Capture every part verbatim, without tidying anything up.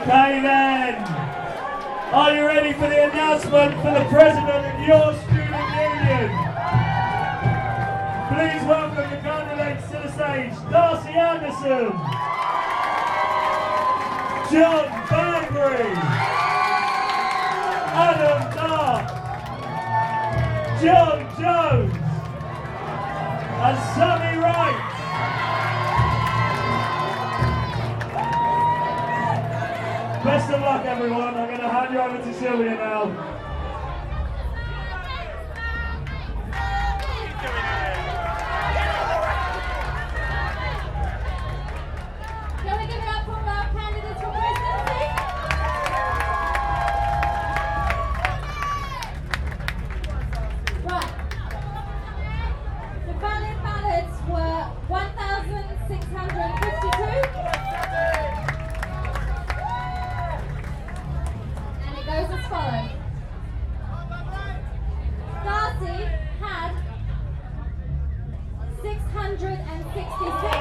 Okay then, are you ready for the announcement for the president of your student union? Please welcome the candidates to the stage, Darcy Anderson, John Banbury, Adam Dark, John Jones, and Sammy Wright. Best of luck, everyone. I'm going to hand you over to Sylvia now. Can we give it up for our candidates for presidency? Right. The valid ballots were one thousand six hundred fifty-two. Goes as follows. Darcy had six hundred sixty-six.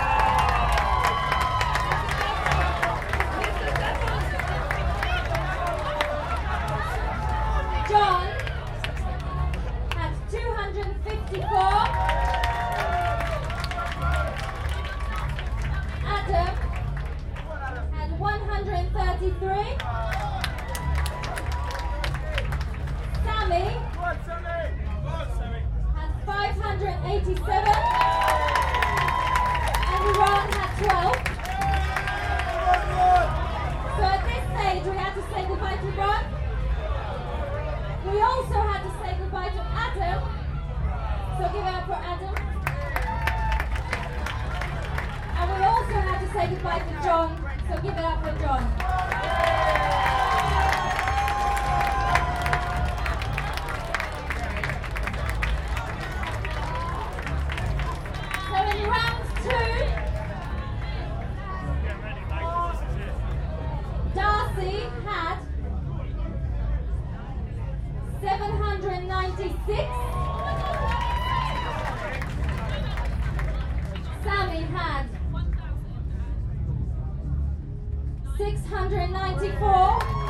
John had two hundred fifty-four. Adam had one hundred thirty-three. Sammy had five hundred eighty-seven, and Ron had twelve. So at this stage we had to say goodbye to Ron. We also had to say goodbye to Adam, so give it up for Adam. And we also had to say goodbye to John, so give it up for John. Darcy had seven hundred ninety-six. Sammy had six hundred ninety-four.